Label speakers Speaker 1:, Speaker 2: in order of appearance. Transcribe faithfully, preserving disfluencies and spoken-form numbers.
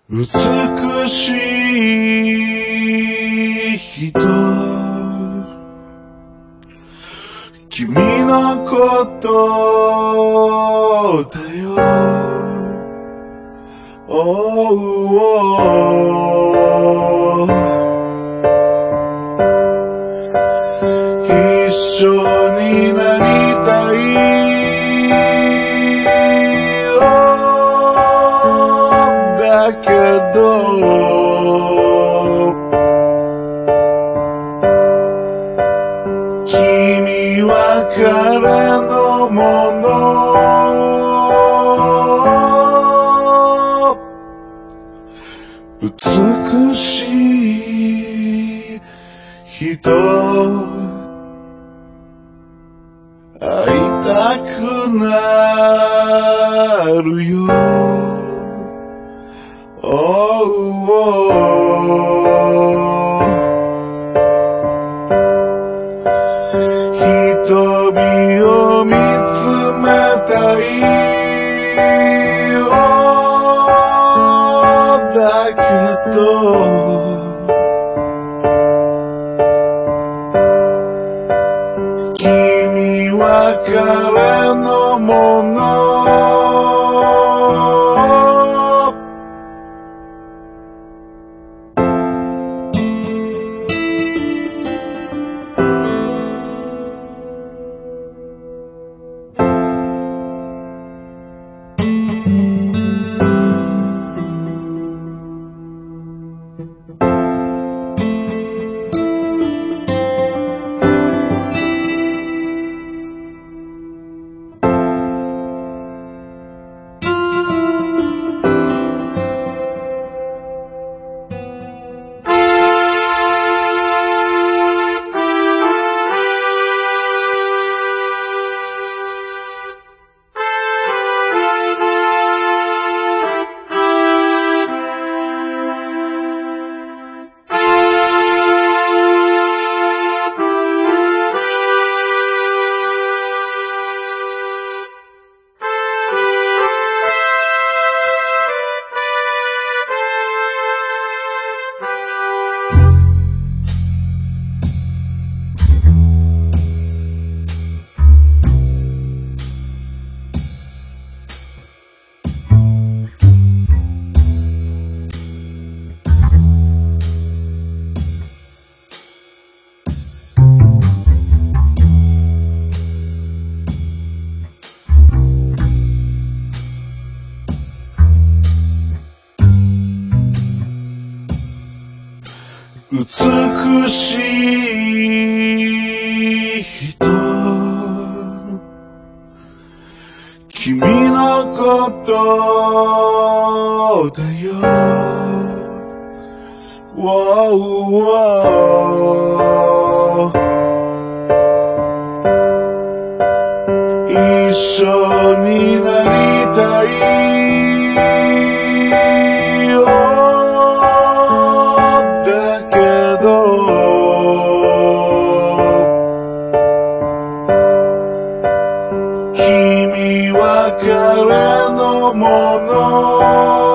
Speaker 1: 美しい人、君のことだよ。oh, oh. 一緒になりたいだけど君は彼のもの、美しい人、会いたくなるよ。oh, oh. 瞳を見つめたいだけど君は彼のもの、美しい人、君のことだよ。oh, oh. 一緒になりたい君は彼のもの